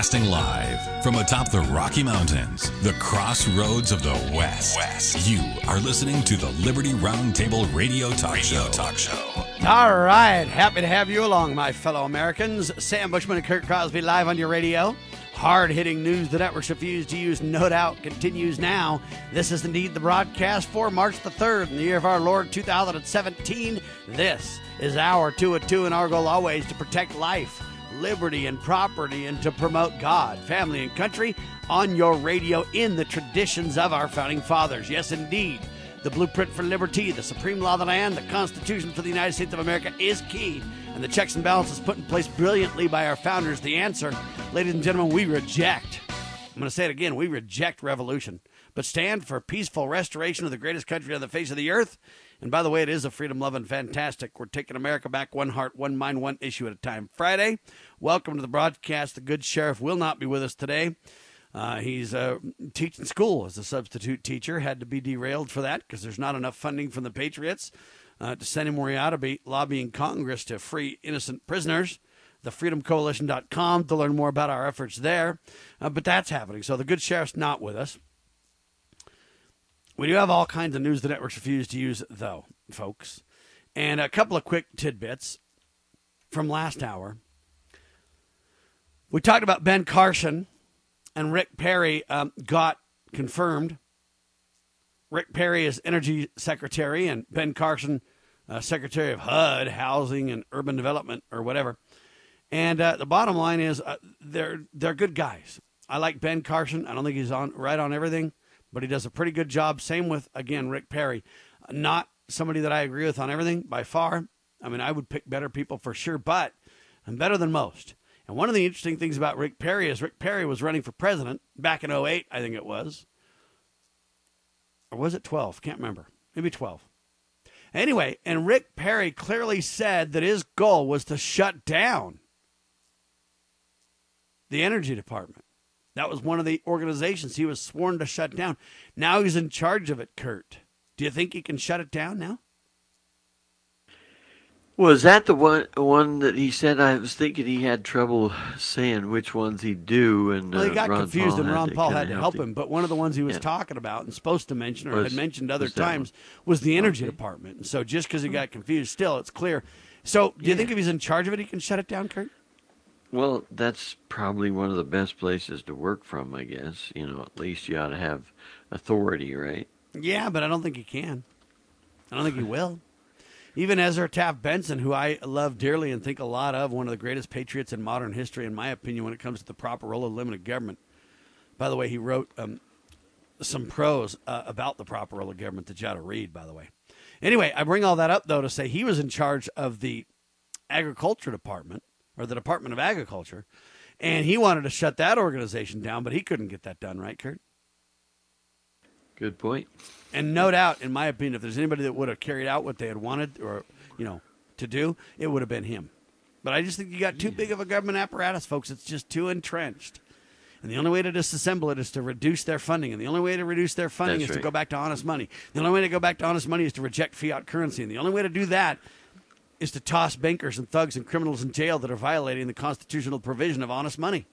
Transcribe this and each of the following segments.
Broadcasting live from atop the Rocky Mountains, the crossroads of the West. You are listening to the Liberty Roundtable Radio Talk Show. All right. Happy to have you along, my fellow Americans. Sam Bushman and Kurt Crosby live on your radio. Hard-hitting news the networks refuse to use, no doubt, continues now. This is indeed the broadcast for March the 3rd in the year of our Lord 2017. This is our 2 at 2, and our goal always to protect life, liberty, and property, and to promote God, family, and country on your radio in the traditions of our founding fathers. Yes, indeed. The blueprint for liberty, the supreme law of the land, the Constitution for the United States of America is key, and the checks and balances put in place brilliantly by our founders. The answer, ladies and gentlemen, we reject. I'm going to say it again. We reject revolution, but stand for peaceful restoration of the greatest country on the face of the earth. And by the way, it is a freedom-loving fantastic. We're taking America back, one heart, one mind, one issue at a time. Friday, welcome to the broadcast. The good sheriff will not be with us today. He's teaching school as a substitute teacher. Had to be derailed for that because there's not enough funding from the Patriots to send him where he ought to be, lobbying Congress to free innocent prisoners. TheFreedomCoalition.com to learn more about our efforts there. But that's happening. So the good sheriff's not with us. We do have all kinds of news the networks refuse to use, though, folks. And a couple of quick tidbits from last hour. We talked about Ben Carson, and Rick Perry got confirmed. Rick Perry is Energy Secretary, and Ben Carson, Secretary of HUD, Housing and Urban Development, or whatever. And the bottom line is they're good guys. I like Ben Carson. I don't think he's right on everything, but he does a pretty good job. Same with, again, Rick Perry. Not somebody that I agree with on everything by far. I mean, I would pick better people for sure, but I'm better than most. And one of the interesting things about Rick Perry is Rick Perry was running for president back in 2008, I think it was. Or was it 12? Can't remember. Maybe 12. Anyway, and Rick Perry clearly said that his goal was to shut down the Energy Department. That was one of the organizations he was sworn to shut down. Now he's in charge of it, Kurt. Do you think he can shut it down now? Was that the one that he said? I was thinking he had trouble saying which ones he'd do. And, well, he got Ron confused, Paul and Ron Paul had to help him. But one of the ones he was Yeah. talking about and supposed to mention or had mentioned other that times was the Energy Department. And so just because he got confused, still, it's clear. So do you think if he's in charge of it, he can shut it down, Kurt? Well, that's probably one of the best places to work from, I guess. You know, at least you ought to have authority, right? Yeah, but I don't think he can. I don't think he will. Even Ezra Taft Benson, who I love dearly and think a lot of, one of the greatest patriots in modern history, in my opinion, when it comes to the proper role of limited government. By the way, he wrote some prose about the proper role of government that you ought to read, by the way. Anyway, I bring all that up, though, to say he was in charge of the Agriculture Department, or the Department of Agriculture, and he wanted to shut that organization down, but he couldn't get that done, right, Kurt? Good point. And no doubt, in my opinion, if there's anybody that would have carried out what they had wanted or, to do, it would have been him. But I just think you got too big of a government apparatus, folks. It's just too entrenched. And the only way to disassemble it is to reduce their funding. And the only way to reduce their funding is to go back to honest money. The only way to go back to honest money is to reject fiat currency. And the only way to do that is to toss bankers and thugs and criminals in jail that are violating the constitutional provision of honest money.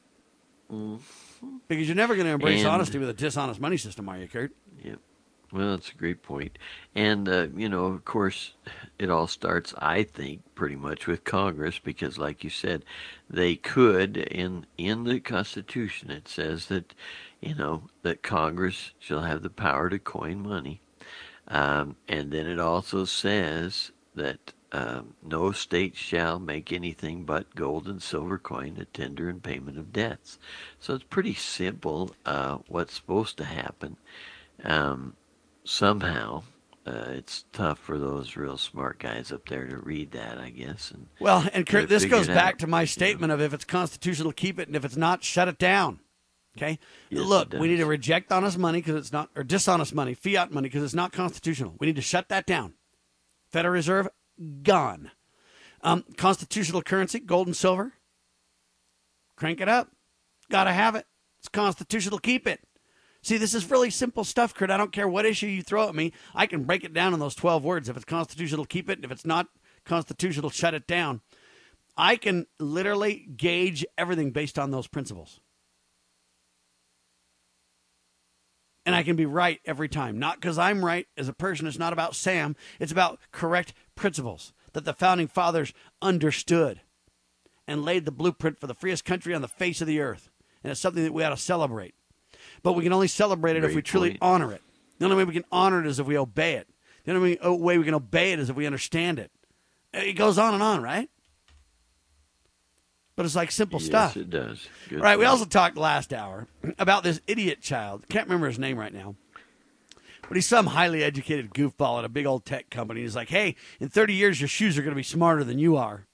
Because you're never going to embrace honesty with a dishonest money system, are you, Kurt? Yep. Well, that's a great point. And, of course, it all starts, I think, pretty much with Congress because, like you said, they could, in the Constitution, it says that, that Congress shall have the power to coin money. And then it also says that no state shall make anything but gold and silver coin to tender in payment of debts. So it's pretty simple what's supposed to happen. Somehow, it's tough for those real smart guys up there to read that, I guess. And Kurt, this goes back to my statement of if it's constitutional, keep it, and if it's not, shut it down. Okay? Yes, Look, we need to reject honest money because it's not, or dishonest money, fiat money, because it's not constitutional. We need to shut that down. Federal Reserve, gone. Constitutional currency, gold and silver, crank it up. Got to have it. It's constitutional, keep it. See, this is really simple stuff, Kurt. I don't care what issue you throw at me. I can break it down in those 12 words. If it's constitutional, keep it. And if it's not constitutional, shut it down. I can literally gauge everything based on those principles. And I can be right every time. Not because I'm right as a person. It's not about Sam. It's about correct principles that the founding fathers understood and laid the blueprint for the freest country on the face of the earth. And it's something that we ought to celebrate. But we can only celebrate it if we truly honor it. The only way we can honor it is if we obey it. The only way we can obey it is if we understand it. It goes on, right? But it's like simple stuff. Yes, it does. Good right, we point. also talked last hour about this idiot child. Can't remember his name right now. But he's some highly educated goofball at a big old tech company. He's like, hey, in 30 years, your shoes are going to be smarter than you are.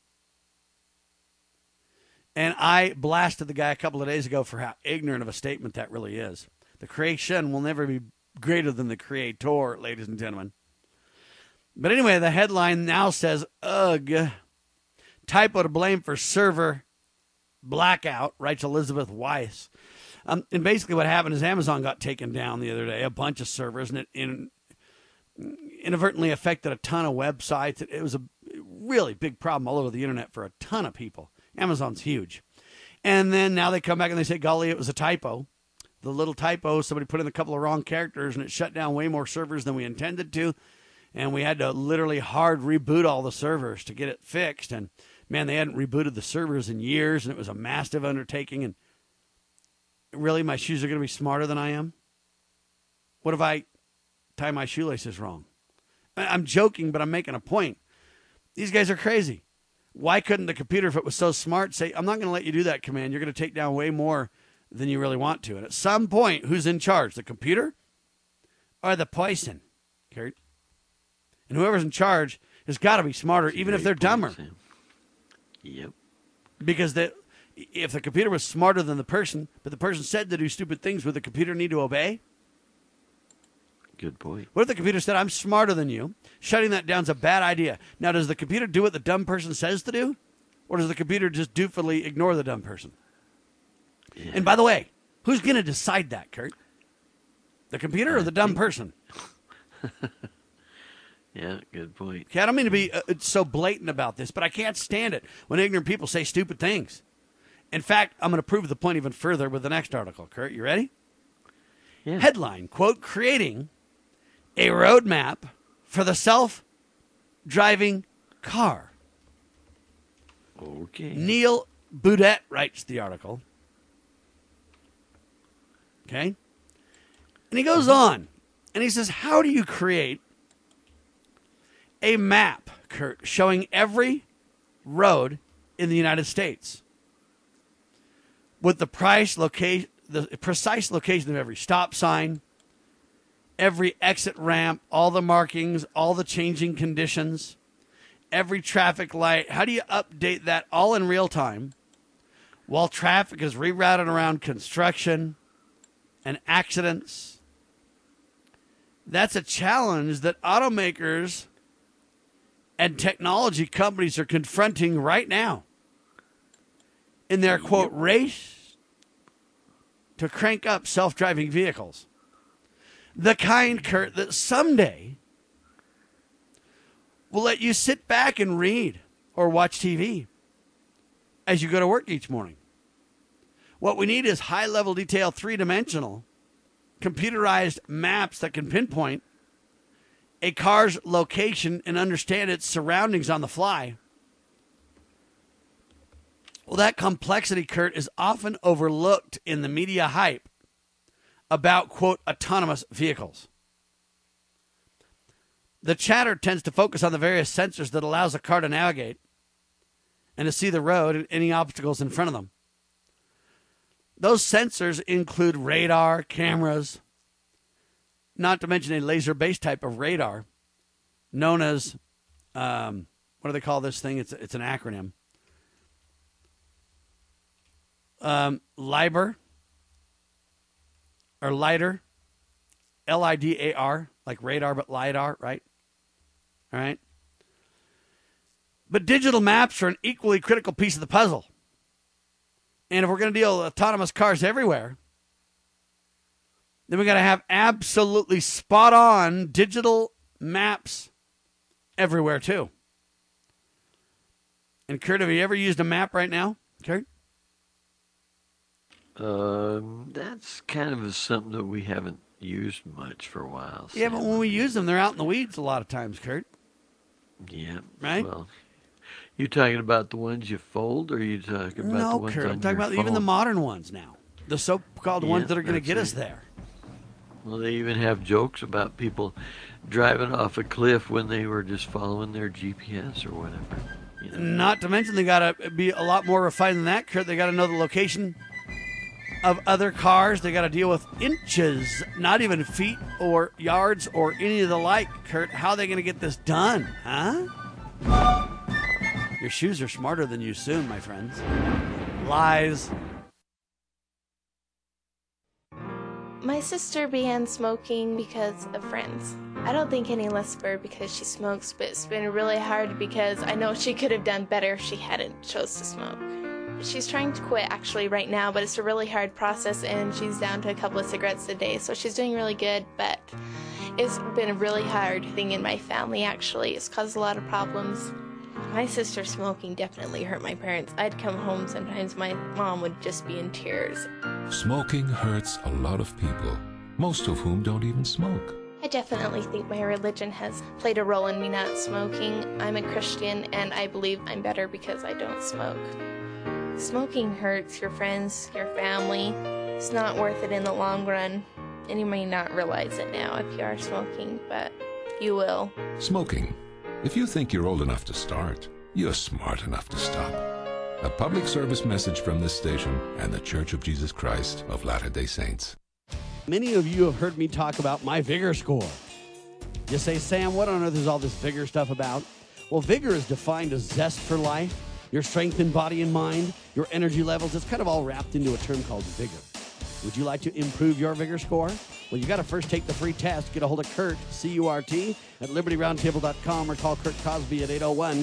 And I blasted the guy a couple of days ago for how ignorant of a statement that really is. The creation will never be greater than the creator, ladies and gentlemen. But anyway, the headline now says, ugh, typo to blame for server blackout, writes Elizabeth Weiss. And basically what happened is Amazon got taken down the other day, a bunch of servers, and it inadvertently affected a ton of websites. It was a really big problem all over the internet for a ton of people. Amazon's huge. And then now they come back and they say, golly, it was a typo. The little typo, somebody put in a couple of wrong characters, and it shut down way more servers than we intended to. And we had to literally hard reboot all the servers to get it fixed. And, man, they hadn't rebooted the servers in years, and it was a massive undertaking. And really, my shoes are going to be smarter than I am? What if I tie my shoelaces wrong? I'm joking, but I'm making a point. These guys are crazy. Why couldn't the computer, if it was so smart, say, I'm not going to let you do that command. You're going to take down way more than you really want to. And at some point, who's in charge? The computer or the poison, Kurt? And whoever's in charge has got to be smarter, even if they're dumber. Sam. Yep. Because if the computer was smarter than the person, but the person said to do stupid things, would the computer need to obey? Good point. What if the computer said, I'm smarter than you? Shutting that down is a bad idea. Now, does the computer do what the dumb person says to do? Or does the computer just doofily ignore the dumb person? Yeah. And by the way, who's going to decide that, Kurt? The computer or the dumb person? Yeah, good point. Okay, I don't mean to be so blatant about this, but I can't stand it when ignorant people say stupid things. In fact, I'm going to prove the point even further with the next article. Kurt, you ready? Yeah. Headline, quote, creating a roadmap for the self-driving car. Okay. Neil Boudet writes the article. Okay? And he goes on, and he says, how do you create a map, Kurt, showing every road in the United States with the precise location of every stop sign, every exit ramp, all the markings, all the changing conditions, every traffic light? How do you update that all in real time while traffic is rerouted around construction and accidents? That's a challenge that automakers and technology companies are confronting right now in their, quote, race to crank up self-driving vehicles. The kind, Kurt, that someday will let you sit back and read or watch TV as you go to work each morning. What we need is high-level detail, three-dimensional, computerized maps that can pinpoint a car's location and understand its surroundings on the fly. Well, that complexity, Kurt, is often overlooked in the media hype about, quote, autonomous vehicles. The chatter tends to focus on the various sensors that allows a car to navigate and to see the road and any obstacles in front of them. Those sensors include radar, cameras, not to mention a laser-based type of radar known as, what do they call this thing? It's an acronym. LIDAR, or LIDAR, LIDAR, like radar, but LIDAR, right? All right. But digital maps are an equally critical piece of the puzzle. And if we're going to deal with autonomous cars everywhere, then we got to have absolutely spot-on digital maps everywhere, too. And Kurt, have you ever used a map right now, Kurt? That's kind of something that we haven't used much for a while. Yeah, but when we use them, they're out in the weeds a lot of times, Kurt. Yeah. Right? Well, you talking about the ones you fold, or are you talking about No, the ones Kurt, on I'm talking your about even the phone? modern ones now. The so-called ones that are going to that's get it. us there. Well, they even have jokes about people driving off a cliff when they were just following their GPS or whatever. You know? Not to mention they got to be a lot more refined than that, Kurt. They got to know the location of other cars. They got to deal with inches, not even feet or yards or any of the like, Kurt. How are they going to get this done, huh? Your shoes are smarter than you soon, my friends. Lies. My sister began smoking because of friends. I don't think any less of her because she smokes, but it's been really hard because I know she could have done better if she hadn't chose to smoke. She's trying to quit actually right now, but it's a really hard process and she's down to a couple of cigarettes a day, so she's doing really good, but it's been a really hard thing in my family actually. It's caused a lot of problems. My sister smoking definitely hurt my parents. I'd come home sometimes, my mom would just be in tears. Smoking hurts a lot of people, most of whom don't even smoke. I definitely think my religion has played a role in me not smoking. I'm a Christian and I believe I'm better because I don't smoke. Smoking hurts your friends, your family. It's not worth it in the long run. And you may not realize it now if you are smoking, but you will. Smoking. If you think you're old enough to start, you're smart enough to stop. A public service message from this station and the Church of Jesus Christ of Latter-day Saints. Many of you have heard me talk about my Vigor score. You say, Sam, what on earth is all this Vigor stuff about? Well, Vigor is defined as zest for life, your strength in body and mind, your energy levels. It's kind of all wrapped into a term called Vigor. Would you like to improve your Vigor score? Well, you got to first take the free test. Get a hold of Kurt, C-U-R-T, at LibertyRoundtable.com or call Kurt Cosby at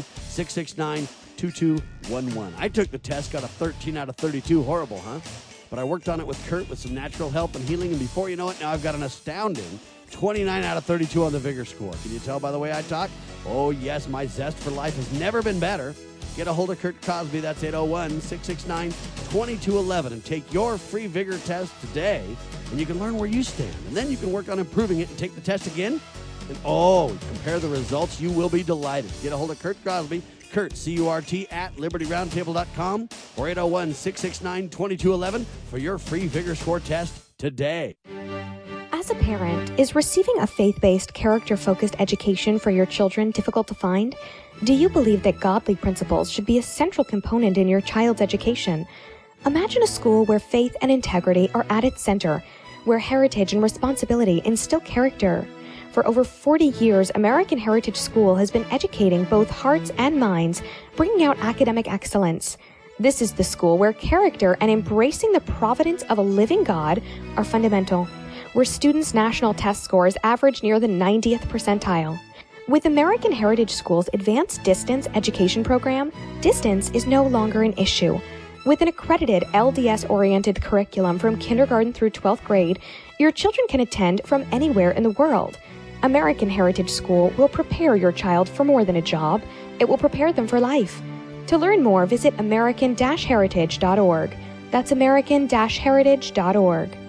801-669-2211. I took the test, got a 13 out of 32. Horrible, huh? But I worked on it with Kurt with some natural help and healing, and before you know it, now I've got an astounding 29 out of 32 on the Vigor score. Can you tell by the way I talk? Oh, yes, my zest for life has never been better. Get a hold of Kurt Cosby. That's 801-669-2211. And take your free Vigor test today, and you can learn where you stand. And then you can work on improving it and take the test again. And, compare the results. You will be delighted. Get a hold of Kurt Cosby. Kurt, C-U-R-T, at LibertyRoundtable.com or 801-669-2211 for your free Vigor score test today. As a parent, is receiving a faith-based, character-focused education for your children difficult to find? Do you believe that godly principles should be a central component in your child's education? Imagine a school where faith and integrity are at its center, where heritage and responsibility instill character. For over 40 years, American Heritage School has been educating both hearts and minds, bringing out academic excellence. This is the school where character and embracing the providence of a living God are fundamental, where students' national test scores average near the 90th percentile. With American Heritage School's Advanced Distance Education Program, distance is no longer an issue. With an accredited LDS-oriented curriculum from kindergarten through 12th grade, your children can attend from anywhere in the world. American Heritage School will prepare your child for more than a job. It will prepare them for life. To learn more, visit American-Heritage.org. That's American-Heritage.org.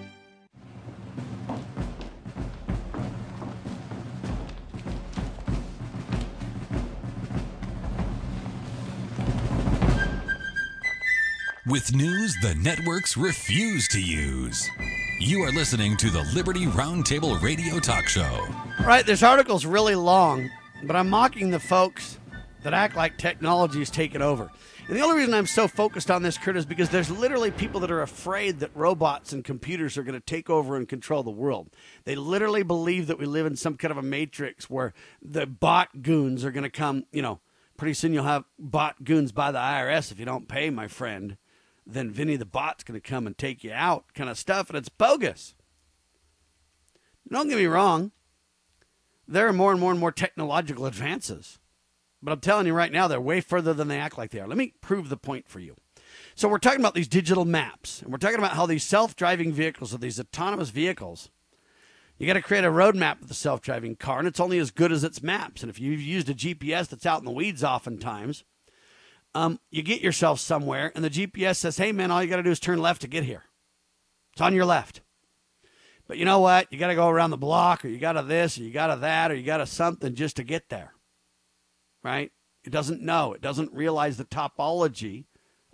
With news the networks refuse to use. You are listening to the Liberty Roundtable Radio Talk Show. All right, this article's really long, but I'm mocking the folks that act like technology is taking over. And the only reason I'm so focused on this, Kurt, is because there's literally people that are afraid that robots and computers are going to take over and control the world. They literally believe that we live in some kind of a matrix where the bot goons are going to come, pretty soon you'll have bot goons by the IRS if you don't pay, my friend. Then Vinny the bot's going to come and take you out kind of stuff, and it's bogus. Don't get me wrong. There are more and more and more technological advances. But I'm telling you right now, they're way further than they act like they are. Let me prove the point for you. So we're talking about these digital maps, and we're talking about how these self-driving vehicles, or these autonomous vehicles, you got to create a roadmap with the self-driving car, and it's only as good as its maps. And if you've used a GPS that's out in the weeds oftentimes, You get yourself somewhere, and the GPS says, hey, man, all you got to do is turn left to get here. It's on your left. But you know what? You got to go around the block, or you got to this, or you got to that, or you got to something just to get there. Right? It doesn't know. It doesn't realize the topography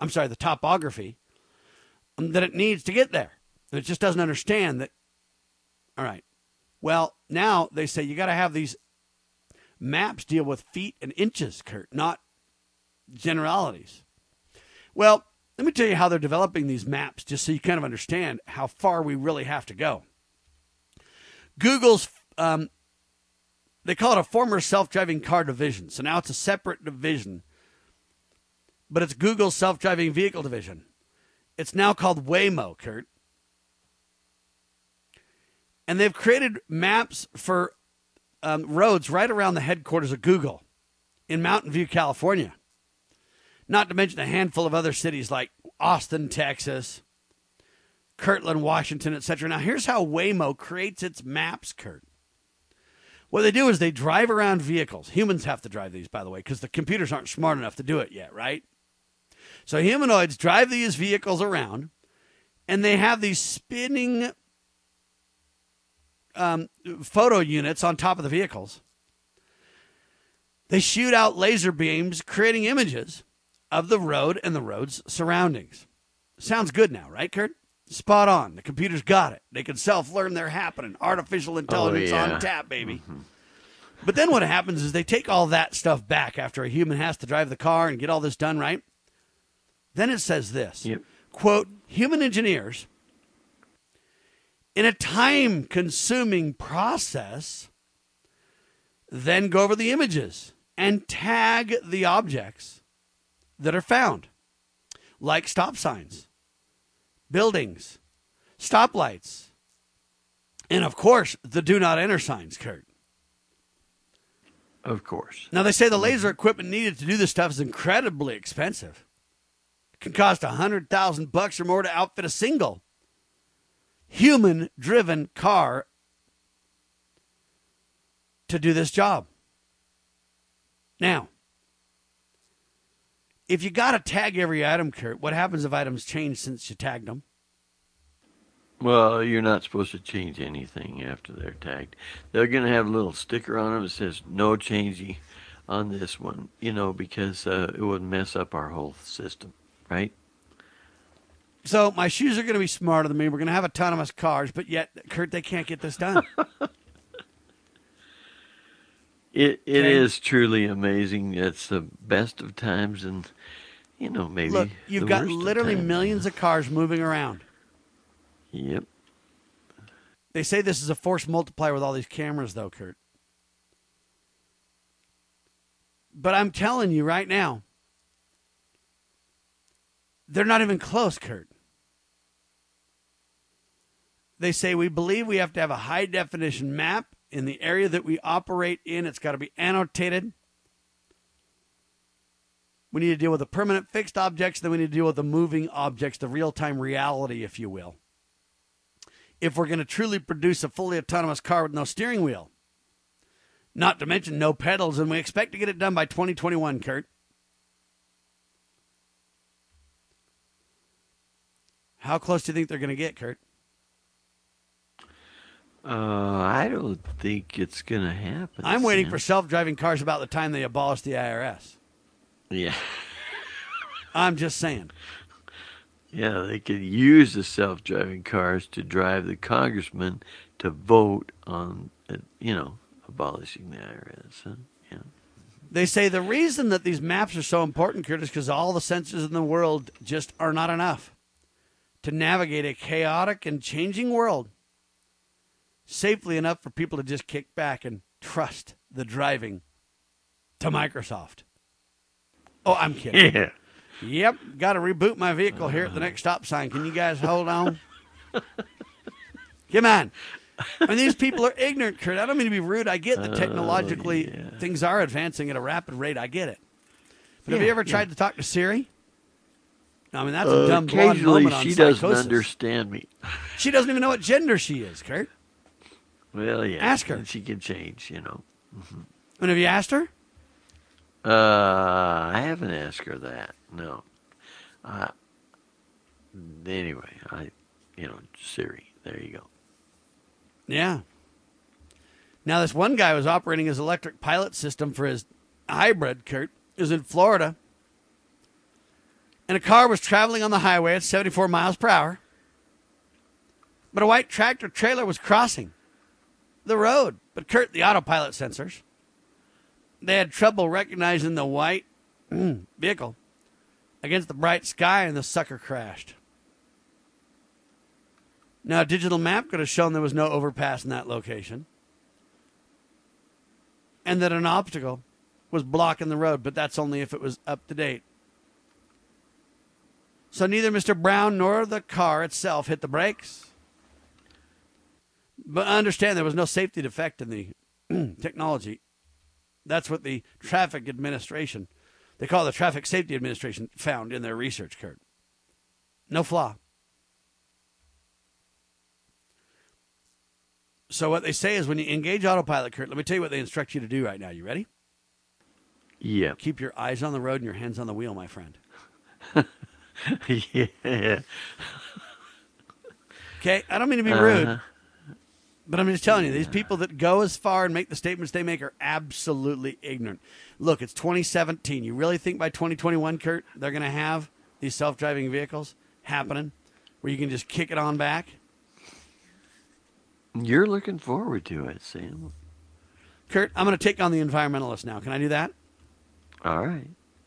that it needs to get there. It just doesn't understand that. All right. Well, now they say you got to have these maps deal with feet and inches, Kurt, not generalities. Well, let me tell you how they're developing these maps, just so you kind of understand how far we really have to go. Google's, they call it a former self-driving car division. So now it's a separate division, but it's Google's self-driving vehicle division. It's now called Waymo, Kurt. And they've created maps for roads right around the headquarters of Google in Mountain View, California. Not to mention a handful of other cities like Austin, Texas, Kirtland, Washington, etc. Now, here's how Waymo creates its maps, Kurt. What they do is they drive around vehicles. Humans have to drive these, by the way, because the computers aren't smart enough to do it yet, right? So humanoids drive these vehicles around, and they have these spinning photo units on top of the vehicles. They shoot out laser beams, creating images of the road and the road's surroundings. Sounds good now, right, Kurt? Spot on. The computer's got it. They can self-learn they're happening. Artificial intelligence on tap, baby. Mm-hmm. But then what happens is they take all that stuff back after a human has to drive the car and get all this done, right? Then it says this, quote, human engineers, in a time-consuming process, then go over the images and tag the objects that are found, like stop signs, buildings, stoplights, and, of course, the do not enter signs, Kurt. Of course. Now, they say the laser equipment needed to do this stuff is incredibly expensive. It can cost $100,000 or more to outfit a single human-driven car to do this job. Now, if you got to tag every item, Kurt, what happens if items change since you tagged them? Well, you're not supposed to change anything after they're tagged. They're going to have a little sticker on them that says, no changing on this one, because it would mess up our whole system, right? So my shoes are going to be smarter than me. We're going to have autonomous cars, but yet, Kurt, they can't get this done. It is truly amazing. It's the best of times, and maybe look, you've got literally millions of cars moving around. Yep. They say this is a force multiplier with all these cameras, though, Kurt. But I'm telling you right now, they're not even close, Kurt. They say we believe we have to have a high-definition map in the area that we operate in. It's got to be annotated. We need to deal with the permanent fixed objects. Then we need to deal with the moving objects, the real-time reality, if you will. If we're going to truly produce a fully autonomous car with no steering wheel. Not to mention no pedals, and we expect to get it done by 2021, Kurt. How close do you think they're going to get, Kurt? I don't think it's going to happen. I'm waiting for self-driving cars about the time they abolish the IRS. Yeah. I'm just saying. Yeah, they could use the self-driving cars to drive the congressman to vote on, abolishing the IRS. Huh? Yeah. They say the reason that these maps are so important, Kurt, is because all the sensors in the world just are not enough to navigate a chaotic and changing world safely enough for people to just kick back and trust the driving to Microsoft. Oh, I'm kidding. Yeah. Yep, got to reboot my vehicle here at the next stop sign. Can you guys hold on? Come on. I mean, these people are ignorant, Kurt. I don't mean to be rude. I get that technologically things are advancing at a rapid rate. I get it. But have you ever tried to talk to Siri? I mean, that's a dumb blonde moment on she psychosis. Doesn't understand me. She doesn't even know what gender she is, Kurt. Well, yeah. Ask her. And she can change, Mm-hmm. And have you asked her? I haven't asked her that. No. Anyway, Siri. There you go. Yeah. Now, this one guy was operating his electric pilot system for his hybrid, Kurt. It was in Florida. And a car was traveling on the highway at 74 miles per hour. But a white tractor trailer was crossing the road. But Kurt, the autopilot sensors, they had trouble recognizing the white vehicle against the bright sky, and the sucker crashed. Now, a digital map could have shown there was no overpass in that location and that an obstacle was blocking the road, but that's only if it was up to date. So neither Mr. Brown nor the car itself hit the brakes. But understand there was no safety defect in the technology. That's what the Traffic Administration, they call the Traffic Safety Administration, found in their research, Kurt. No flaw. So what they say is when you engage autopilot, Kurt, let me tell you what they instruct you to do right now. You ready? Yeah. Keep your eyes on the road and your hands on the wheel, my friend. Yeah. Okay, I don't mean to be rude, but I'm just telling you, these people that go as far and make the statements they make are absolutely ignorant. Look, it's 2017. You really think by 2021, Kurt, they're going to have these self-driving vehicles happening where you can just kick it on back? You're looking forward to it, Sam. Kurt, I'm going to take on the environmentalists now. Can I do that? All right.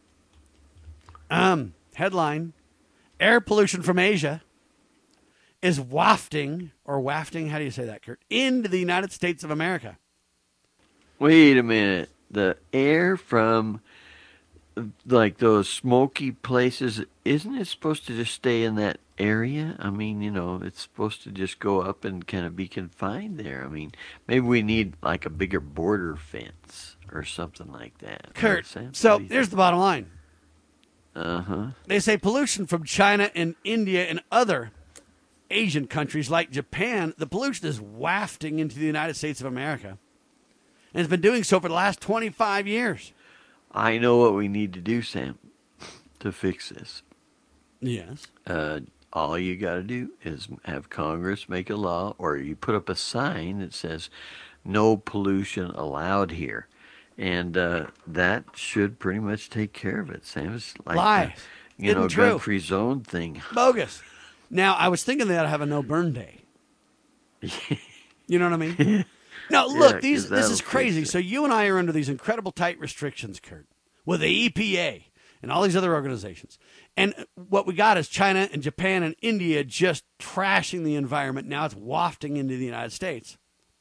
Headline, air pollution from Asia is wafting, how do you say that, Kurt, into the United States of America. Wait a minute. The air from, like, those smoky places, isn't it supposed to just stay in that area? I mean, it's supposed to just go up and kind of be confined there. I mean, maybe we need, like, a bigger border fence or something like that. Kurt, Sam, so here's the bottom line. Uh-huh. They say pollution from China and India and other Asian countries like Japan, the pollution is wafting into the United States of America. And it's been doing so for the last 25 years. I know what we need to do, Sam, to fix this. Yes. All you got to do is have Congress make a law, or you put up a sign that says no pollution allowed here. And that should pretty much take care of it, Sam. It's like Lies. gun-free zone thing. Bogus. Now, I was thinking they ought to have a no-burn day. You know what I mean? No, look, this is crazy. So you and I are under these incredible tight restrictions, Kurt, with the EPA and all these other organizations. And what we got is China and Japan and India just trashing the environment. Now it's wafting into the United States.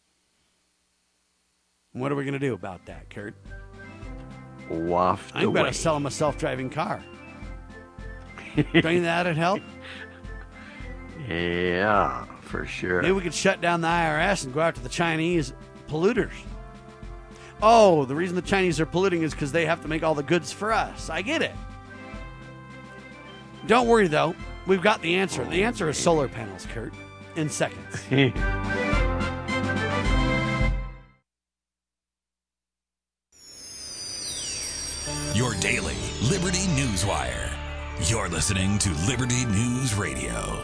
What are we going to do about that, Kurt? Waft I'm going to sell them a self-driving car. Don't you think that'd help? Yeah, for sure. Maybe we could shut down the IRS and go after the Chinese polluters. Oh, the reason the Chinese are polluting is because they have to make all the goods for us. I get it. Don't worry, though. We've got the answer. The answer is solar panels, Kurt, in seconds. Your daily Liberty News Wire. You're listening to Liberty News Radio.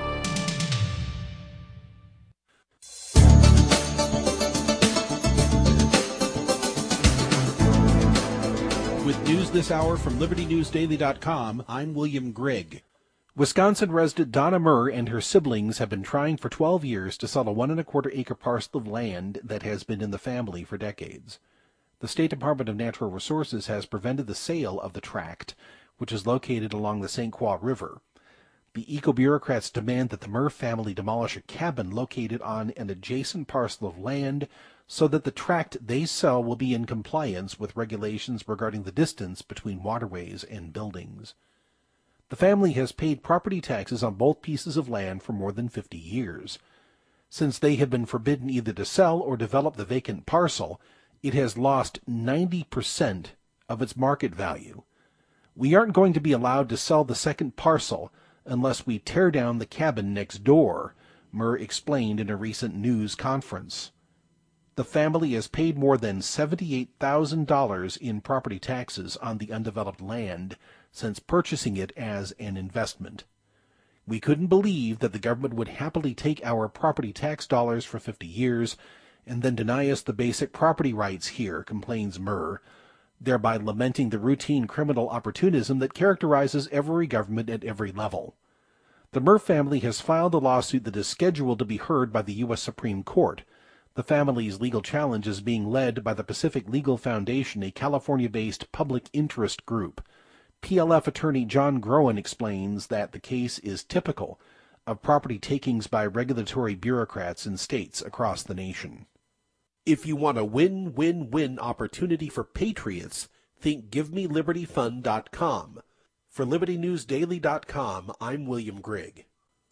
With news this hour from LibertyNewsDaily.com, I'm William Grigg. Wisconsin resident Donna Murr and her siblings have been trying for 12 years to sell a 1.25 acre parcel of land that has been in the family for decades. The State Department of Natural Resources has prevented the sale of the tract, which is located along the St. Croix River. The eco-bureaucrats demand that the Murr family demolish a cabin located on an adjacent parcel of land so that the tract they sell will be in compliance with regulations regarding the distance between waterways and buildings. The family has paid property taxes on both pieces of land for more than 50 years. Since they have been forbidden either to sell or develop the vacant parcel, it has lost 90% of its market value. We aren't going to be allowed to sell the second parcel unless we tear down the cabin next door, Murr explained in a recent news conference. The family has paid more than $78,000 in property taxes on the undeveloped land since purchasing it as an investment. We couldn't believe that the government would happily take our property tax dollars for 50 years and then deny us the basic property rights here, complains Murr, thereby lamenting the routine criminal opportunism that characterizes every government at every level. The Murr family has filed a lawsuit that is scheduled to be heard by the U.S. Supreme Court. The family's legal challenge is being led by the Pacific Legal Foundation, a California-based public interest group. PLF attorney John Groen explains that the case is typical of property takings by regulatory bureaucrats in states across the nation. If you want a win-win-win opportunity for patriots, think GiveMeLibertyFund.com. For LibertyNewsDaily.com, I'm William Grigg.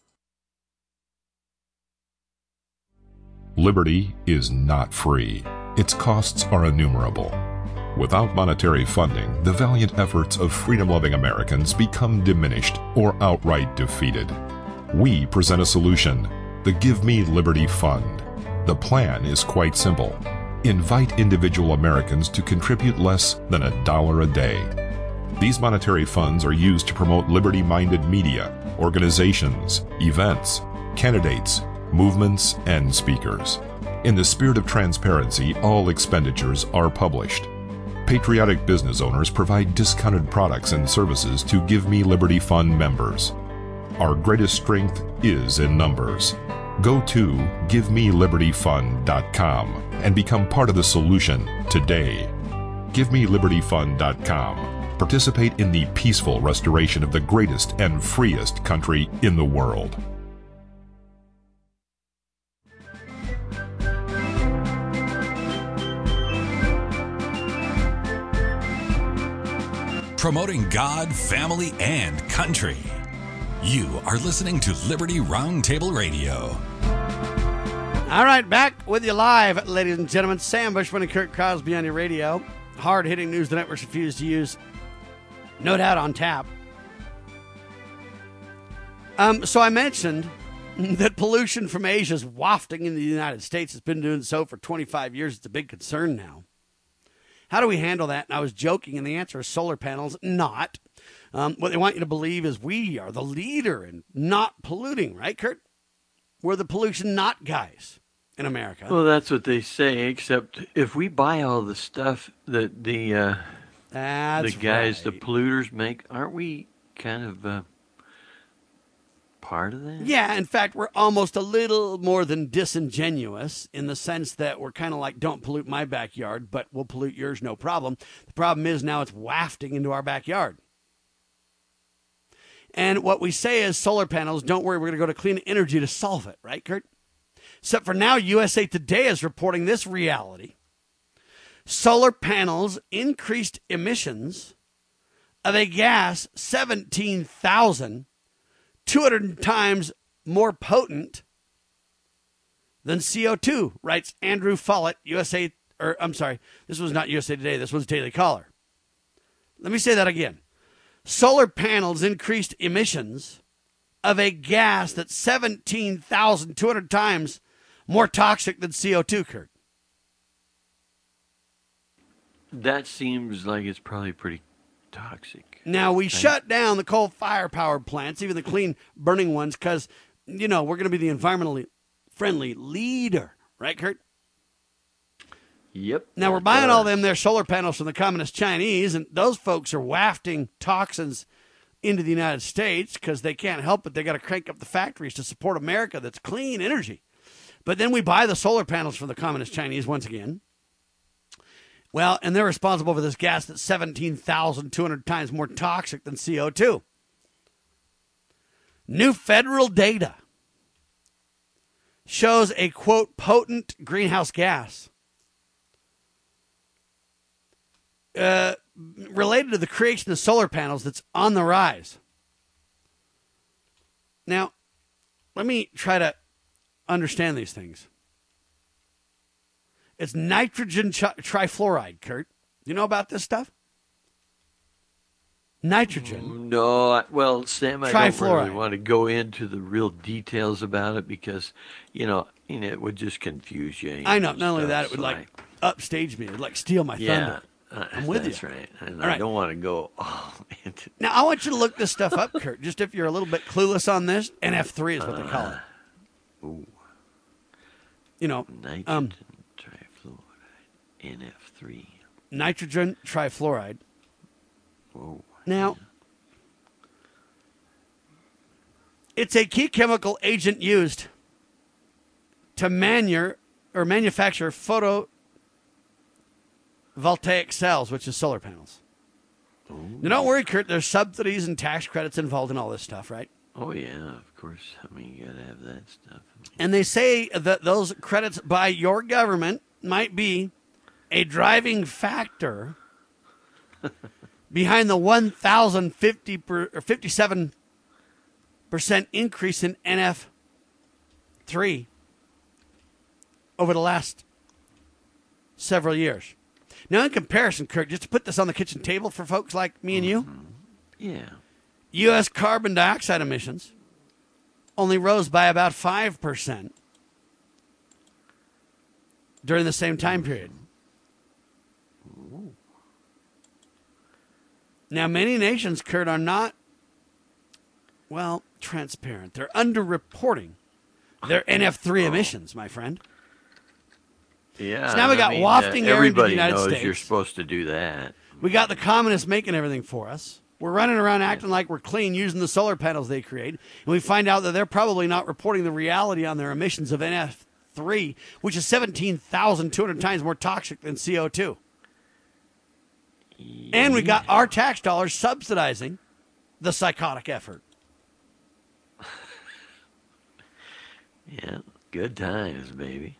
Liberty is not free. Its costs are innumerable. Without monetary funding, the valiant efforts of freedom-loving Americans become diminished or outright defeated. We present a solution, the Give Me Liberty Fund. The plan is quite simple. Invite individual Americans to contribute less than $1 a day. These monetary funds are used to promote liberty-minded media, organizations, events, candidates, movements, and speakers. In the spirit of transparency, all expenditures are published. Patriotic business owners provide discounted products and services to Give Me Liberty Fund members. Our greatest strength is in numbers. Go to GiveMeLibertyFund.com and become part of the solution today. GiveMeLibertyFund.com. Participate in the peaceful restoration of the greatest and freest country in the world. Promoting God, family, and country. You are listening to Liberty Roundtable Radio. All right, back with you live, ladies and gentlemen. Sam Bushman and Kurt Crosby on your radio. Hard-hitting news the networks refuse to use. No doubt on tap. So I mentioned that pollution from Asia is wafting into the United States. It's been doing so for 25 years. It's a big concern now. How do we handle that? And I was joking, and the answer is solar panels. Not. What they want you to believe is we are the leader in not polluting, right, Kurt? We're the pollution not guys in America. Well, that's what they say, except if we buy all the stuff that the guys, right, the polluters make, aren't we kind of part of that? Yeah, in fact, we're almost a little more than disingenuous in the sense that we're kind of like, don't pollute my backyard, but we'll pollute yours, no problem. The problem is now it's wafting into our backyard. And what we say is solar panels, don't worry, we're going to go to clean energy to solve it, right, Kurt? Except for now, USA Today is reporting this reality. Solar panels increased emissions of a gas 17,200 times more potent than CO2, writes Andrew Follett, this was not USA Today, this was Daily Caller. Let me say that again. Solar panels increased emissions of a gas that's 17,200 times more toxic than CO2, Kurt. That seems like it's probably pretty toxic. Now, we shut down the coal-fired power plants, even the clean burning ones, because, we're going to be the environmentally friendly leader. Right, Kurt? Yep. Now, we're buying all them their solar panels from the communist Chinese, and those folks are wafting toxins into the United States because they can't help it. They got to crank up the factories to support America that's clean energy. But then we buy the solar panels from the communist Chinese once again. Well, and they're responsible for this gas that's 17,200 times more toxic than CO2. New federal data shows a, quote, potent greenhouse gas related to the creation of solar panels that's on the rise. Now, let me try to understand these things. It's nitrogen trifluoride, Kurt. You know about this stuff? nitrogen. No, well, Sam, I don't Trifluoride. really want to go into the real details about it because, it would just confuse you. I know. and Not only stuff, that, it would so like upstage me. It would like steal my yeah, thunder. I'm with that's you. right. And All right. I don't want to go into Now, I want you to look this stuff up, Kurt. Just if you're a little bit clueless on this, NF3 is what they call it. ooh, Nitrogen nitrogen trifluoride, NF3. nitrogen trifluoride. Whoa. Now, it's a key chemical agent used to manufacture photovoltaic cells, which is solar panels. Now, don't worry, Kurt. There's subsidies and tax credits involved in all this stuff, right? Oh, yeah, of course. I mean, you got to have that stuff. And they say that those credits by your government might be a driving factor behind the 57% increase in NF3 over the last several years. Now, in comparison, Kurt, just to put this on the kitchen table for folks like me and you, Yeah. U.S. carbon dioxide emissions only rose by about 5% during the same time period. Now, many nations, Kurt, are not, transparent. They're underreporting their NF3 emissions, my friend. Yeah. So now we got wafting air into the everybody United knows States. You're supposed to do that. We got the communists making everything for us. We're running around acting like we're clean using the solar panels they create. And we find out that they're probably not reporting the reality on their emissions of NF3, which is 17,200 times more toxic than CO2. And we got our tax dollars subsidizing the psychotic effort. Yeah. Good times, baby.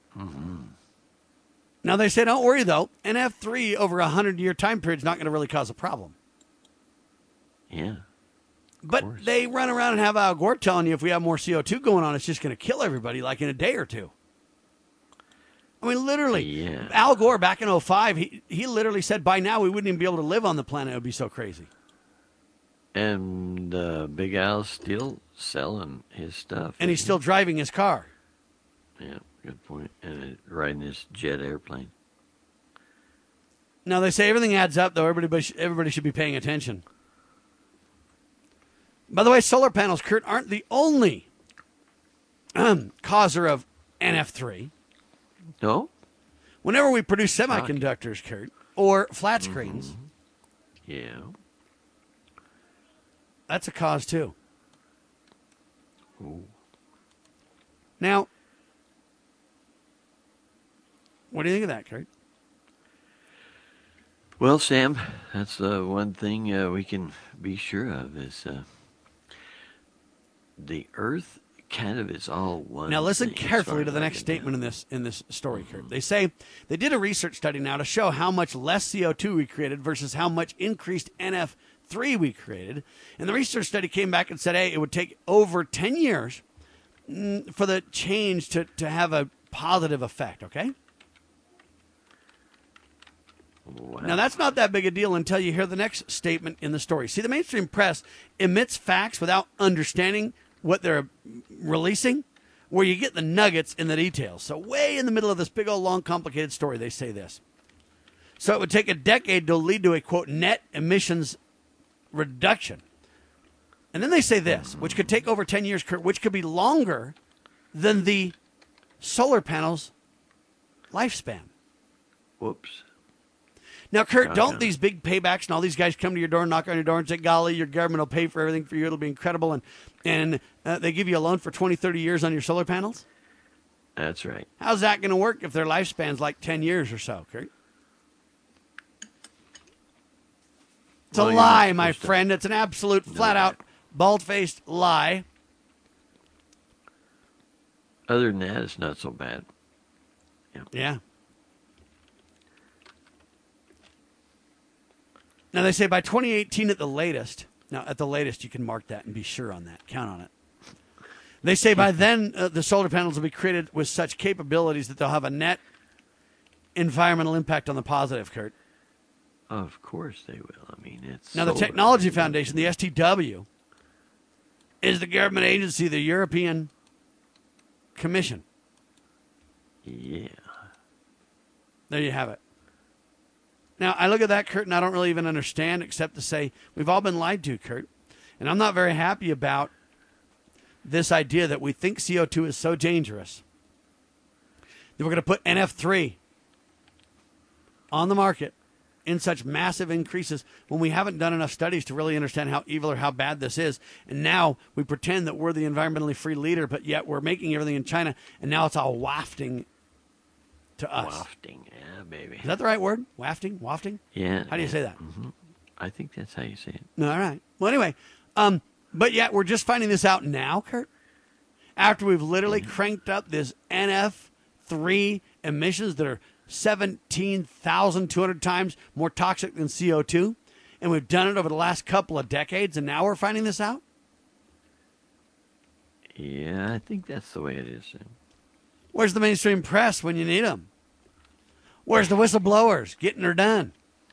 Now, they say, don't worry, though. NF3 over a 100-year time period is not going to really cause a problem. Yeah. But they run around and have Al Gore telling you if we have more CO2 going on, it's just going to kill everybody like in a day or two. I mean, literally, Yeah. Al Gore back in 2005, he literally said by now we wouldn't even be able to live on the planet. It would be so crazy. And Big Al's still selling his stuff. And he's still driving his car. Yeah, good point. And riding his jet airplane. Now, they say everything adds up, though. Everybody should be paying attention. By the way, solar panels, Kurt, aren't the only causer of NF3. No? Whenever we produce semiconductors, Kurt, or flat screens, Yeah. that's a cause, too. Ooh. Now, what do you think of that, Kurt? Well, Sam, that's one thing we can be sure of is the Earth kind of is all one. Now, listen thing, as carefully far to as the I next can statement tell. in this story, Kurt. They say they did a research study now to show how much less CO2 we created versus how much increased NF3 we created. And the research study came back and said, hey, it would take over 10 years for the change to have a positive effect, okay? Wow. Now, that's not that big a deal until you hear the next statement in the story. See, the mainstream press emits facts without understanding what they're releasing, where you get the nuggets in the details. So way in the middle of this big old long complicated story, they say this. So it would take a decade to lead to a, quote, net emissions reduction. And then they say this, which could take over 10 years, Kurt, which could be longer than the solar panels' lifespan. Whoops. Now, Kurt, don't these big paybacks and all these guys come to your door, knock on your door and say, golly, your government will pay for everything for you. It'll be incredible. And they give you a loan for 20, 30 years on your solar panels? That's right. How's that going to work if their lifespan's like 10 years or so, Kurt? It's Well, a you're not lie, my supposed to friend. It's an absolute, flat-out, bald-faced lie. Other than that, it's not so bad. Yeah. Now, they say by 2018 at the latest. Now, at the latest, you can mark that and be sure on that. Count on it. They say by then, the solar panels will be created with such capabilities that they'll have a net environmental impact on the positive, Kurt. Of course they will. I mean, it's now the Technology Foundation, the STW, is the government agency, the European Commission. Yeah. There you have it. Now, I look at that, Kurt, and I don't really even understand except to say we've all been lied to, Kurt. And I'm not very happy about this idea that we think CO2 is so dangerous that we're going to put NF3 on the market in such massive increases when we haven't done enough studies to really understand how evil or how bad this is. And now we pretend that we're the environmentally free leader, but yet we're making everything in China, and now it's all wafting to us. Wafting, yeah, baby. Is that the right word? Wafting? Wafting? Yeah. How do you say that? Mm-hmm. I think that's how you say it. No, all right. Well, anyway, but yet we're just finding this out now, Kurt, after we've literally cranked up this NF3 emissions that are 17,200 times more toxic than CO2, and we've done it over the last couple of decades, and now we're finding this out? Yeah, I think that's the way it is, Sam. Where's the mainstream press when you need them? Where's the whistleblowers getting her done?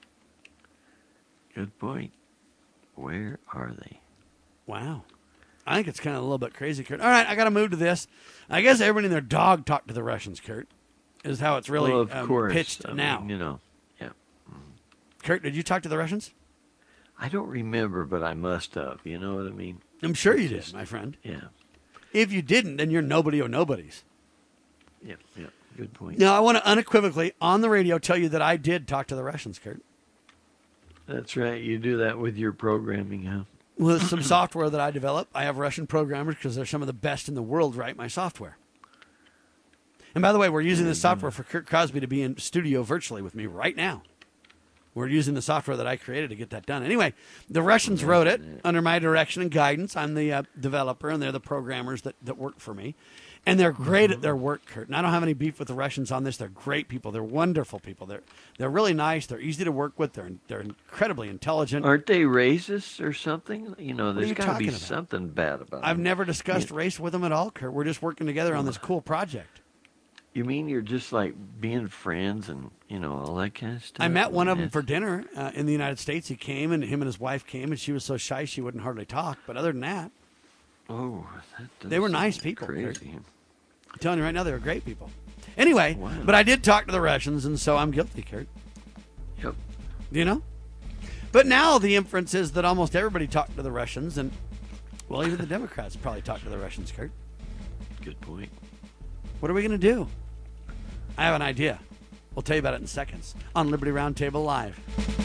Good point. Where are they? Wow. I think it's kind of a little bit crazy, Kurt. All right, I got to move to this. I guess everybody and their dog talked to the Russians, Kurt, is how it's really pitched now. Mean, yeah. Kurt, did you talk to the Russians? I don't remember, but I must have. You know what I mean? I'm sure you did, my friend. Yeah. If you didn't, then you're nobody or nobodies. Yeah. Good point. Now, I want to unequivocally, on the radio, tell you that I did talk to the Russians, Kurt. That's right. You do that with your programming, huh? With some software that I develop. I have Russian programmers because they're some of the best in the world write my software. And by the way, we're using this software for Kurt Crosby to be in studio virtually with me right now. We're using the software that I created to get that done. Anyway, the Russians wrote it under my direction and guidance. I'm the developer, and they're the programmers that work for me. And they're great at their work, Kurt. And I don't have any beef with the Russians on this. They're great people. They're wonderful people. They're really nice. They're easy to work with. They're incredibly intelligent. Aren't they racist or something? You know, there's got to be about? something bad about them. I've never discussed race with them at all, Kurt. We're just working together on this cool project. You mean you're just like being friends and, all that kind of stuff? I met one of them for dinner in the United States. He came, and him and his wife came, and she was so shy she wouldn't hardly talk. But other than that, they were nice people. Crazy. I'm telling you right now, they were great people. Anyway, But I did talk to the Russians, and so I'm guilty, Kurt. Yep. You know? But now the inference is that almost everybody talked to the Russians, and, well, even the Democrats probably talked to the Russians, Kurt. Good point. What are we going to do? I have an idea. We'll tell you about it in seconds on Liberty Roundtable Live.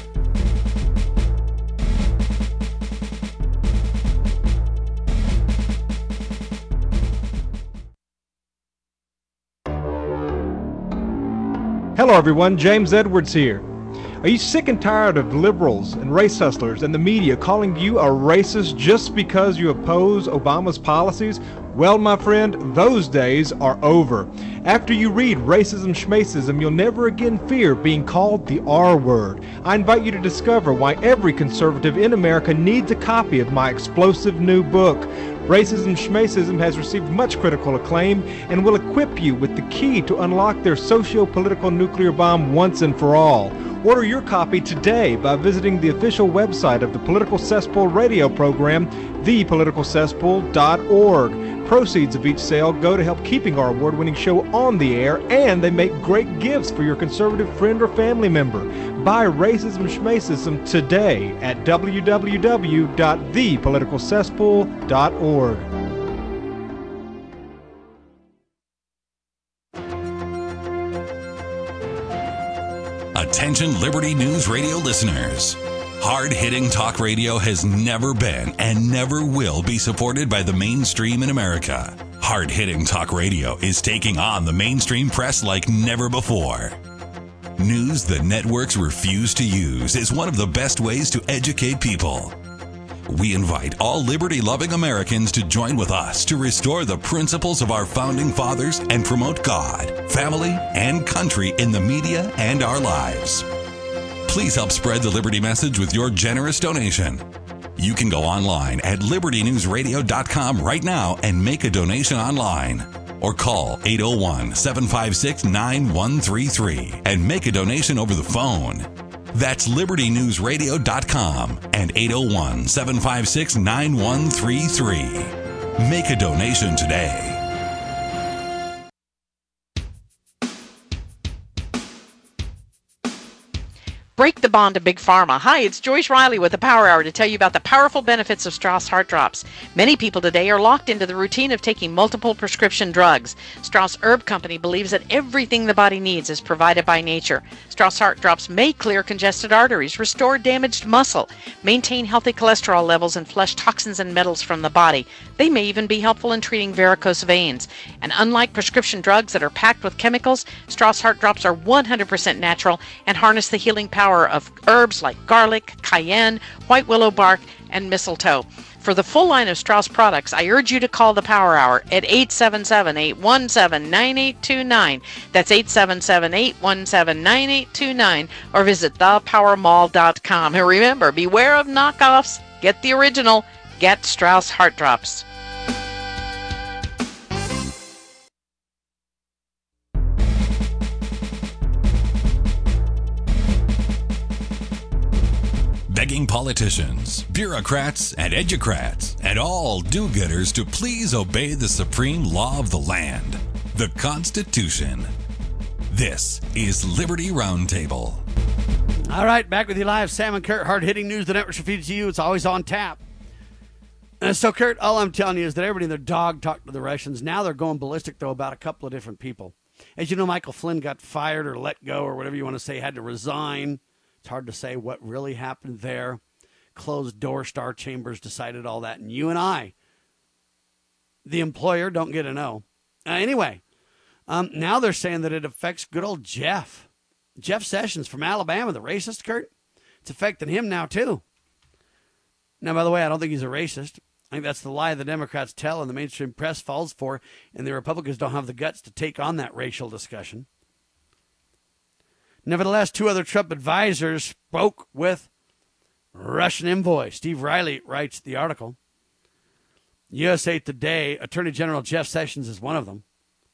Hello everyone, James Edwards here. Are you sick and tired of liberals and race hustlers and the media calling you a racist just because you oppose Obama's policies? Well, my friend, those days are over. After you read Racism Schmacism, you'll never again fear being called the R word. I invite you to discover why every conservative in America needs a copy of my explosive new book. Racism Schmacism has received much critical acclaim and will equip you with the key to unlock their socio-political nuclear bomb once and for all. Order your copy today by visiting the official website of the Political Cesspool radio program, thepoliticalcesspool.org. Proceeds of each sale go to help keeping our award-winning show on the air, and they make great gifts for your conservative friend or family member. Buy Racism Schmacism today at www.thepoliticalcesspool.org. Attention Liberty News Radio listeners. Hard-hitting talk radio has never been and never will be supported by the mainstream in America. Hard-hitting talk radio is taking on the mainstream press like never before. News the networks refuse to use is one of the best ways to educate people. We invite all liberty-loving Americans to join with us to restore the principles of our founding fathers and promote God, family, and country in the media and our lives. Please help spread the Liberty message with your generous donation. You can go online at libertynewsradio.com right now and make a donation online. Or call 801-756-9133 and make a donation over the phone. That's libertynewsradio.com and 801-756-9133. Make a donation today. Break the bond to Big Pharma. Hi, it's Joyce Riley with the Power Hour to tell you about the powerful benefits of Strauss Heart Drops. Many people today are locked into the routine of taking multiple prescription drugs. Strauss Herb Company believes that everything the body needs is provided by nature. Strauss Heart Drops may clear congested arteries, restore damaged muscle, maintain healthy cholesterol levels, and flush toxins and metals from the body. They may even be helpful in treating varicose veins. And unlike prescription drugs that are packed with chemicals, Strauss Heart Drops are 100% natural and harness the healing power of herbs like garlic, cayenne, white willow bark, and mistletoe. For the full line of Strauss products, I urge you to call the Power Hour at 877-817-9829. That's 877-817-9829, or visit thepowermall.com. And remember, beware of knockoffs. Get the original. Get Strauss Heart Drops. Begging politicians, bureaucrats, and educrats, and all do-gooders to please obey the supreme law of the land, the Constitution. This is Liberty Roundtable. All right, back with you live. Sam and Kurt, hard-hitting news the network feeds to you. It's always on tap. So, Kurt, all I'm telling you is that everybody and their dog talked to the Russians. Now they're going ballistic, though, about a couple of different people. As you know, Michael Flynn got fired or let go or whatever you want to say, had to resign. It's hard to say what really happened there. Closed door, Star Chambers decided all that. And you and I, the employer, don't get to know. Anyway, now they're saying that it affects good old Jeff Sessions from Alabama, the racist, Kurt. It's affecting him now, too. Now, by the way, I don't think he's a racist. I think that's the lie the Democrats tell and the mainstream press falls for, and the Republicans don't have the guts to take on that racial discussion. Nevertheless, two other Trump advisors spoke with Russian envoy. Steve Riley writes the article. USA Today, Attorney General Jeff Sessions is one of them.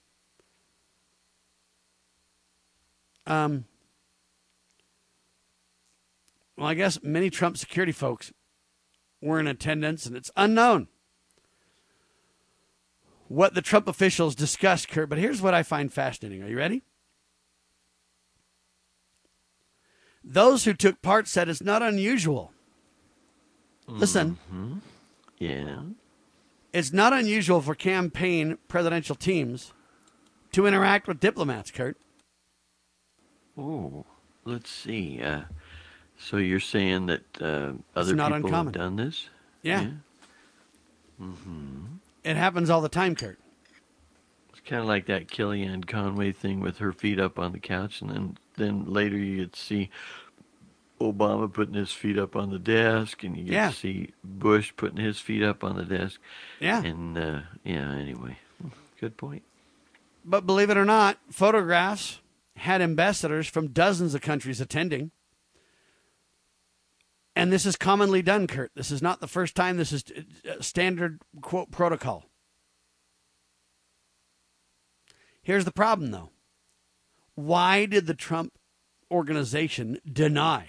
Well, I guess many Trump security folks were in attendance, and it's unknown what the Trump officials discussed, Kurt. But here's what I find fascinating. Are you ready? Those who took part said it's not unusual. Listen. Mm-hmm. Yeah. It's not unusual for campaign presidential teams to interact with diplomats, Kurt. Oh, let's see. So you're saying that other people uncommon. have done this? Yeah. Mm-hmm. It happens all the time, Kurt. It's kind of like that Kellyanne Conway thing with her feet up on the couch, and then later you get to see Obama putting his feet up on the desk, and you get to see Bush putting his feet up on the desk. Yeah. And, anyway, good point. But believe it or not, photographs had ambassadors from dozens of countries attending. And this is commonly done, Kurt. This is not the first time. This is standard, quote, protocol. Here's the problem, though. Why did the Trump organization deny?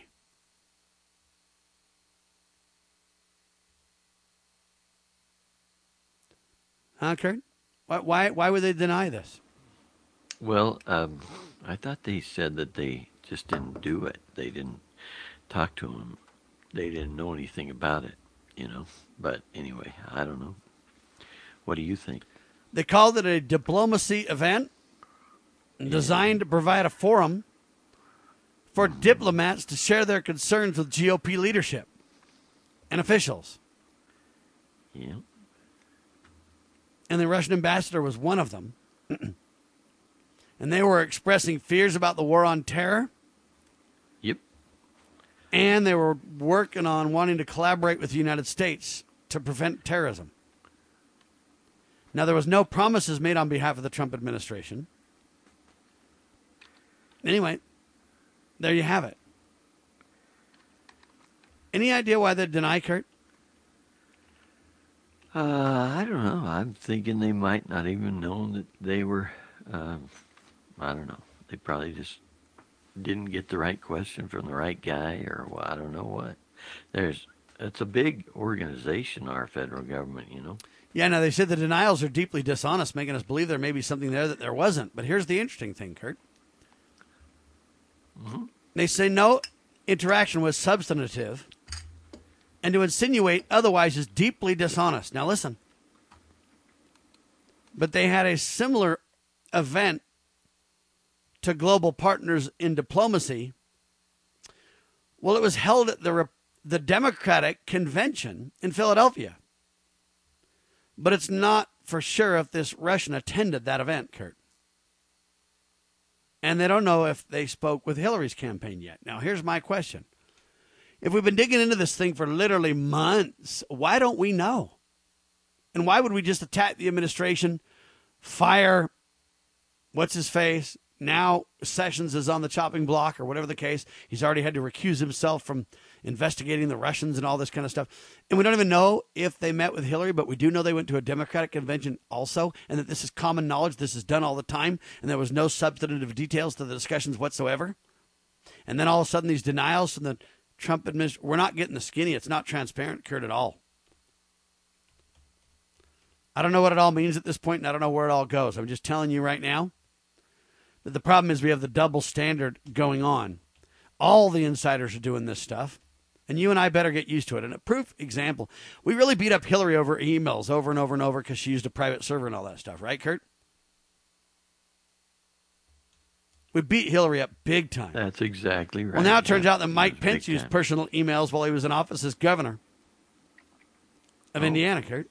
Huh, Kurt? Why would they deny this? Well, I thought they said that they just didn't do it. They didn't talk to him. They didn't know anything about it, But anyway, I don't know. What do you think? They called it a diplomacy event designed to provide a forum for diplomats to share their concerns with GOP leadership and officials. Yeah. And the Russian ambassador was one of them. And they were expressing fears about the war on terror. Yep. And they were working on wanting to collaborate with the United States to prevent terrorism. Now, there was no promises made on behalf of the Trump administration. Anyway, there you have it. Any idea why they deny, Kurt? I don't know. I'm thinking they might not even know that they were, I don't know. They probably just didn't get the right question from the right guy, or well, I don't know what. It's a big organization, our federal government, you know. Yeah, now they said the denials are deeply dishonest, making us believe there may be something there that there wasn't. But here's the interesting thing, Kurt. Mm-hmm. They say no interaction was substantive, and to insinuate otherwise is deeply dishonest. Now listen. But they had a similar event to Global Partners in Diplomacy. Well, it was held at the Democratic Convention in Philadelphia. But it's not for sure if this Russian attended that event, Kurt. And they don't know if they spoke with Hillary's campaign yet. Now, here's my question. If we've been digging into this thing for literally months, why don't we know? And why would we just attack the administration, fire, what's his face? Now Sessions is on the chopping block or whatever the case. He's already had to recuse himself from investigating the Russians and all this kind of stuff. And we don't even know if they met with Hillary, but we do know they went to a Democratic convention also, and that this is common knowledge. This is done all the time, and there was no substantive details to the discussions whatsoever. And then all of a sudden these denials from the Trump administration, we're not getting the skinny. It's not transparent, Kurt, at all. I don't know what it all means at this point, and I don't know where it all goes. I'm just telling you right now that the problem is we have the double standard going on. All the insiders are doing this stuff, and you and I better get used to it. And a proof example, we really beat up Hillary over emails over and over and over because she used a private server and all that stuff, right, Kurt? We beat Hillary up big time. That's exactly right. Well, now it turns out that Mike Pence used personal emails while he was in office as governor of Indiana, Kurt.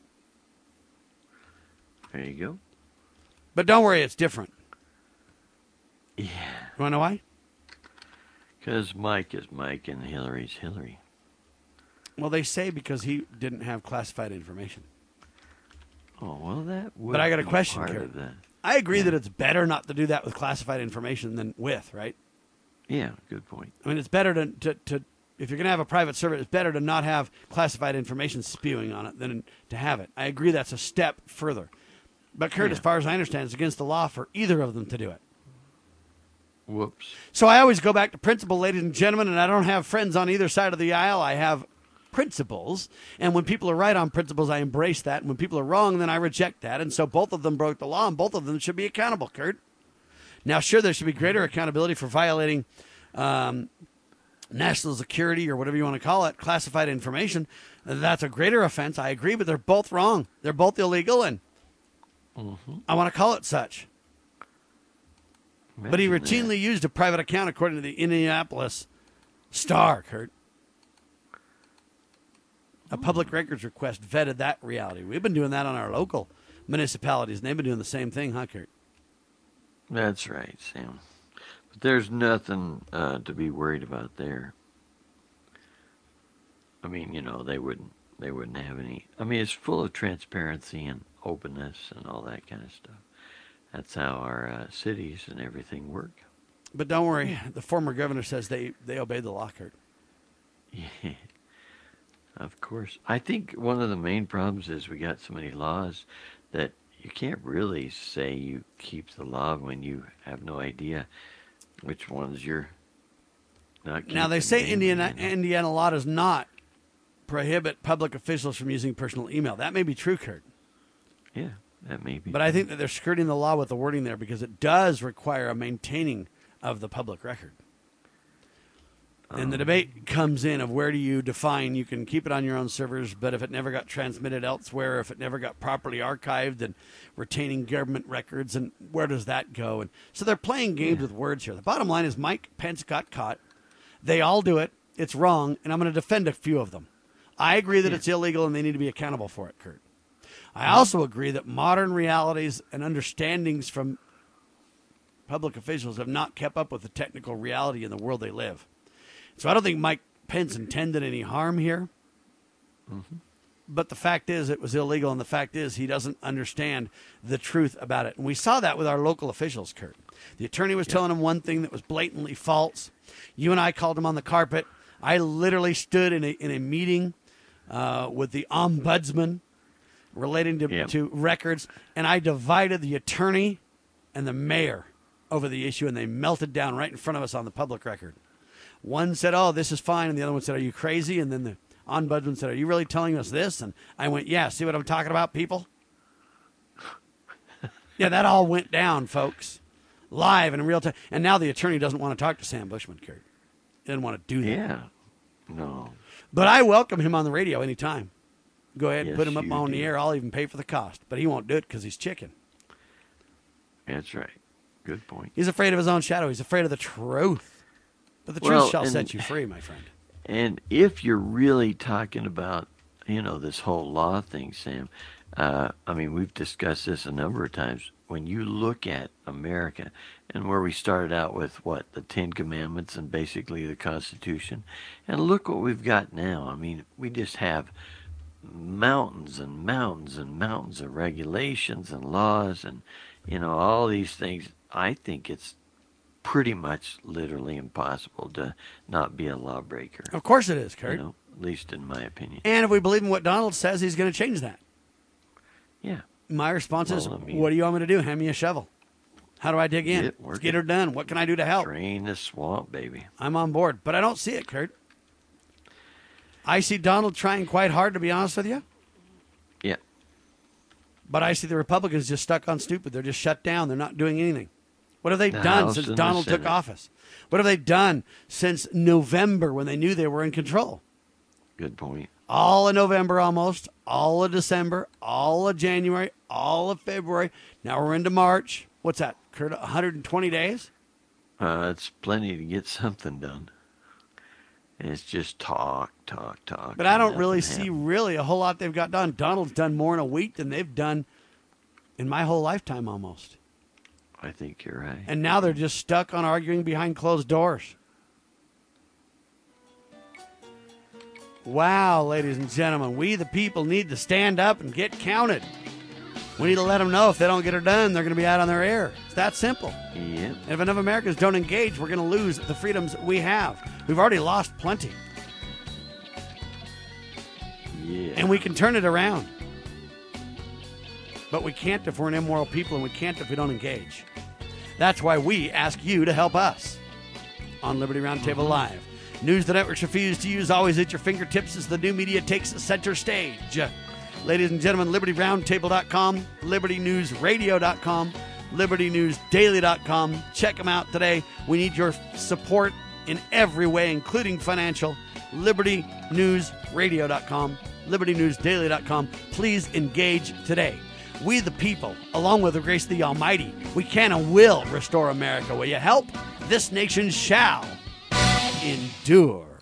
There you go. But don't worry, it's different. Yeah. You want to know why? Because Mike is Mike and Hillary's Hillary. Well, they say because he didn't have classified information. Oh, well, that would But I got a be question, part Kurt. of that. I agree that it's better not to do that with classified information than with, right? Yeah, good point. I mean, it's better to if you're going to have a private server, it's better to not have classified information spewing on it than to have it. I agree that's a step further. But, Kurt, as far as I understand, it's against the law for either of them to do it. Whoops. So I always go back to principle, ladies and gentlemen, and I don't have friends on either side of the aisle. I have principles, and when people are right on principles, I embrace that, and when people are wrong, then I reject that, and so both of them broke the law, and both of them should be accountable, Kurt. Now, sure, there should be greater accountability for violating national security or whatever you want to call it, classified information. That's a greater offense, I agree, but they're both wrong. They're both illegal, and I want to call it such. But he routinely used a private account, according to the Indianapolis Star, Kurt. A public records request vetted that reality. We've been doing that on our local municipalities, and they've been doing the same thing, huh, Kurt? That's right, Sam. But there's nothing to be worried about there. I mean, you know, they wouldn't have any. I mean, it's full of transparency and openness and all that kind of stuff. That's how our cities and everything work. But don't worry, the former governor says they obeyed the law, Kurt. Yeah, of course. I think one of the main problems is we got so many laws that you can't really say you keep the law when you have no idea which ones you're not keeping. Now, they say anyway, Indiana law does not prohibit public officials from using personal email. That may be true, Kurt. Yeah, that may be. But I think that they're skirting the law with the wording there because it does require a maintaining of the public record. And the debate comes in of where do you define you can keep it on your own servers, but if it never got transmitted elsewhere, if it never got properly archived, and retaining government records, and where does that go? And so they're playing games with words here. The bottom line is Mike Pence got caught. They all do it. It's wrong, and I'm going to defend a few of them. I agree that it's illegal and they need to be accountable for it, Kurt. I also agree that modern realities and understandings from public officials have not kept up with the technical reality in the world they live. So I don't think Mike Pence intended any harm here. But the fact is it was illegal, and the fact is he doesn't understand the truth about it. And we saw that with our local officials, Kurt. The attorney was telling him one thing that was blatantly false. You and I called him on the carpet. I literally stood in a meeting with the ombudsman relating to records, and I divided the attorney and the mayor over the issue, and they melted down right in front of us on the public record. One said, oh, this is fine, and the other one said, are you crazy? And then the ombudsman said, are you really telling us this? And I went, yeah, see what I'm talking about, people? Yeah, that all went down, folks, live and in real time. And now the attorney doesn't want to talk to Sam Bushman, Kurt. He doesn't want to do that. Yeah, no. But I welcome him on the radio anytime. Go ahead and Yes, put him up you on do. the air. I'll even pay for the cost. But he won't do it because he's chicken. That's right. Good point. He's afraid of his own shadow. He's afraid of the truth. But the truth Well, shall and- set you free, my friend. And if you're really talking about, this whole law thing, Sam, we've discussed this a number of times. When you look at America and where we started out with, the 10 Commandments and basically the Constitution, and look what we've got now. I mean, we just have mountains and mountains and mountains of regulations and laws and, all these things. I think it's pretty much literally impossible to not be a lawbreaker. Of course it is, Kurt. At least in my opinion. And if we believe in what Donald says, he's going to change that. Yeah. My response is, Well, I mean- what do you want me to do? Hand me a shovel. How do I dig in? Get Let's working. get her done. What can I do to help? Drain the swamp, baby. I'm on board. But I don't see it, Kurt. I see Donald trying quite hard, to be honest with you. Yeah. But I see the Republicans just stuck on stupid. They're just shut down. They're not doing anything. What have they The done House since and the Donald took Senate. office? What have they done since November when they knew they were in control? Good point. All of November almost, all of December, all of January, all of February. Now we're into March. What's that, Kurt? 120 days? It's plenty to get something done. And it's just talk. But I don't and really nothing see happens. really a whole lot they've got done. Donald's done more in a week than they've done in my whole lifetime almost. I think you're right. And now they're just stuck on arguing behind closed doors. Wow, ladies and gentlemen, we the people need to stand up and get counted. We need to let them know if they don't get her done, they're going to be out on their air. It's that simple. Yep. And if enough Americans don't engage, we're going to lose the freedoms we have. We've already lost plenty. Yeah. And we can turn it around. But we can't if we're an immoral people, and we can't if we don't engage. That's why we ask you to help us on Liberty Roundtable Live. News the networks refuse to use, always at your fingertips as the new media takes center stage. Ladies and gentlemen, LibertyRoundtable.com, LibertyNewsRadio.com, LibertyNewsDaily.com. Check them out today. We need your support in every way, including financial. LibertyNewsRadio.com, LibertyNewsDaily.com. Please engage today. We the people, along with the grace of the Almighty, we can and will restore America. Will you help? This nation shall endure.